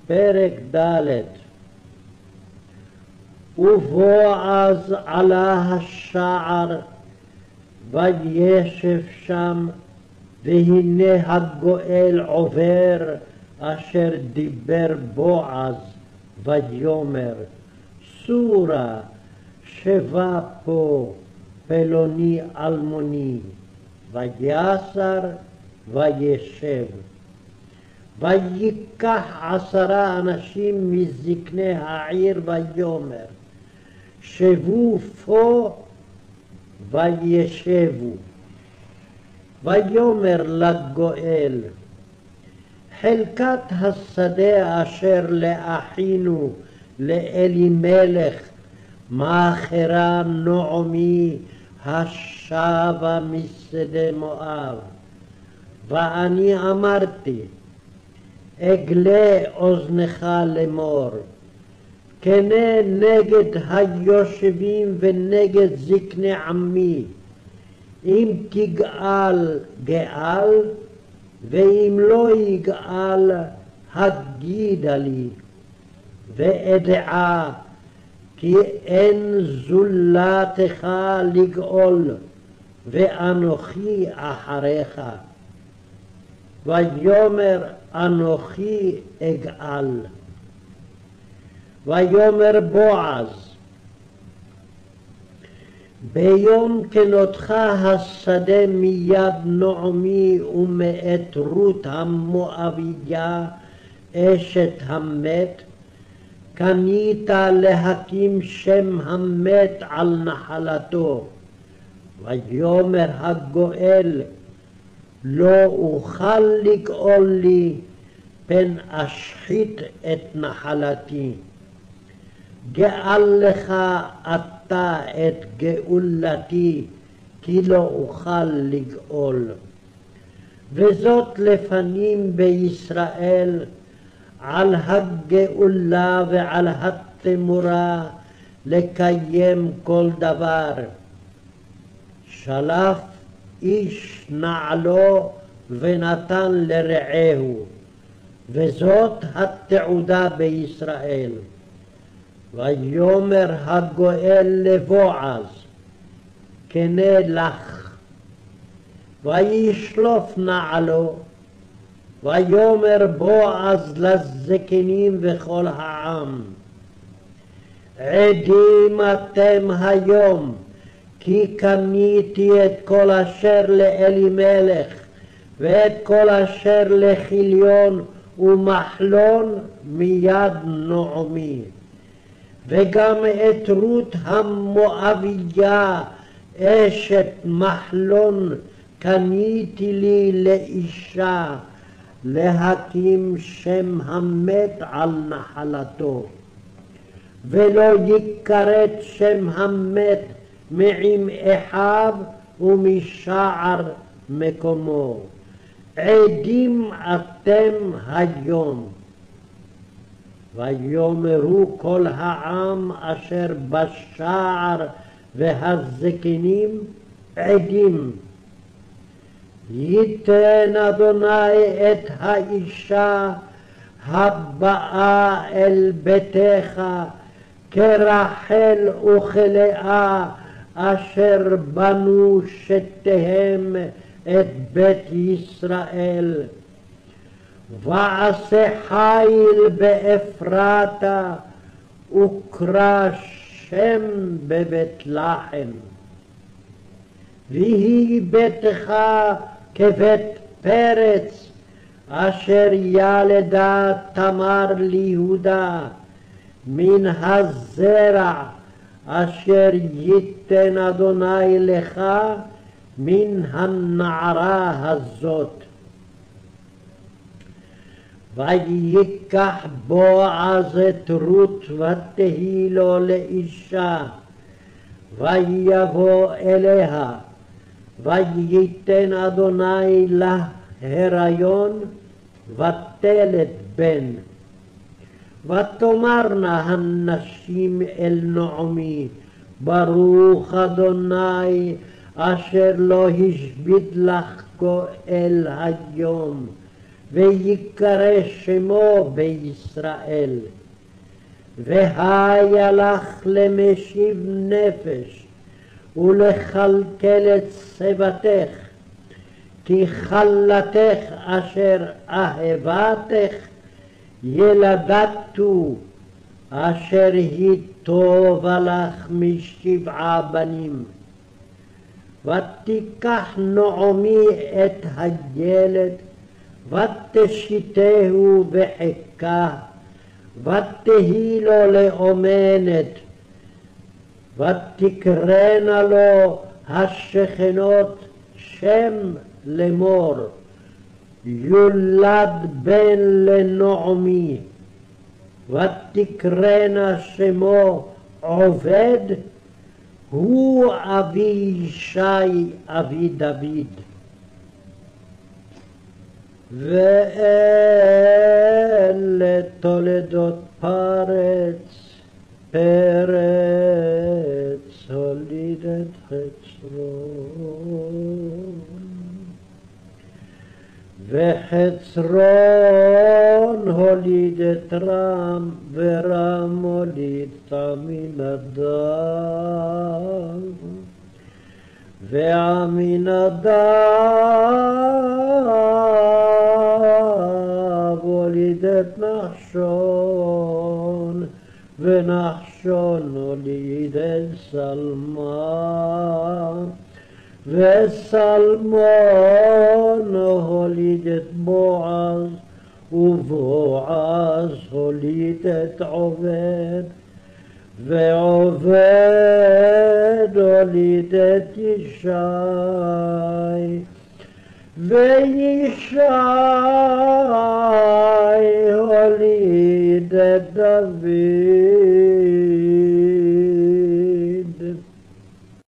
פרק ד'. ובועז עלה השער וישב שם, והנה הגואל עובר, אשר דיבר בועז ויאמר, סורה שבה פה פלוני אלמוני, ויסר וישב. ויקח 10 אנשים מזקני העיר ויאמר, שבו פה וישבו. ויאמר לגואל, חלקת השדה אשר לאחינו לאלימלך מאחרה נעמי השבה משדה מואב. ואני אמרתי, אגלה אוזנך לאמור, כנה נגד היושבים ונגד זקני עמי, אם תגאל גאל, ואם לא יגאל הגידה לי, ואדעה כי אין זולתך לגאול, ואנוכי אחריך. ויאמר, אנוכי אגאל. ויאמר בועז, ביום כנותך השדה מיד נעמי ומאת רות המואביה אשת המת, קנית להקים שם המת על נחלתו. ויאמר הגואל, לא אוכל לגאול לי, פן אשחית את נחלתי. גאל לך אתה את גאולתי, כי לא אוכל לגאול. וזאת לפנים בישראל, על הגאולה ועל התמורה לקיים כל דבר. שלף איש נעלו ונתן לרעהו, וזאת התעודה בישראל. ויאמר הגואל לבועז, כנה לך. וישלוף נעלו. ויאמר בועז לזקנים וכל העם, עדים אתם היום, כי קניתי את כל אשר לאלימלך, ואת כל אשר לחיליון ומחלון מיד נעמי. וגם את רות המואביה אשת מחלון קניתי לי לאישה, להקים שם המת על נחלתו. ולא יכרת שם המת מעם אחיו ומשער מקומו. עדים אתם היום. ויאמרו כל העם אשר בשער והזקנים, עדים. ייתן אדוני את האישה הבאה אל ביתך, כרחל וכלאה, אשר בנו שתיהם את בית ישראל. ועשה חיל באפרתה, וקרא שם בבית לחם. ויהי ביתך כבית פרץ, אשר ילדה תמר ליהודה, מן הזרע אשר ייתן אדוני לך מן הנערה הזאת. ויקח בועז את רות ותהי לו לאישה, ויבוא אליה, וייתן אדוני לה הריון, ותלד בן. ותאמרנה הנשים אל נעמי, ברוך אדוני אשר לא השבית לך גואל היום, ויקרא שמו בישראל. והיה לך למשיב נפש ולכלכל את שיבתך, כי חלתך אשר אהבתך ילדתו, אשר היא טובה לך משבעה בנים. ותיקח נעמי את הילד ותשיתהו בחיקה, ותהי לו לאומנת, ותקראנה לו השכנות שם לאמור, יולד בן לנעמי, ותקראנה שמו עובד, הוא אבי ישי אבי דוד. ואלה תולדות פרץ, פרץ הוליד את חצרון, וחצרון הוליד את רם, ורם הוליד את עמינדב, ועמינדב הוליד את נחשון, ונחשון הוליד את סלמה, וסלמון הוליד את בועז, ובועז הוליד את עובד, ועובד הוליד את ישי, וישי הוליד את דוד.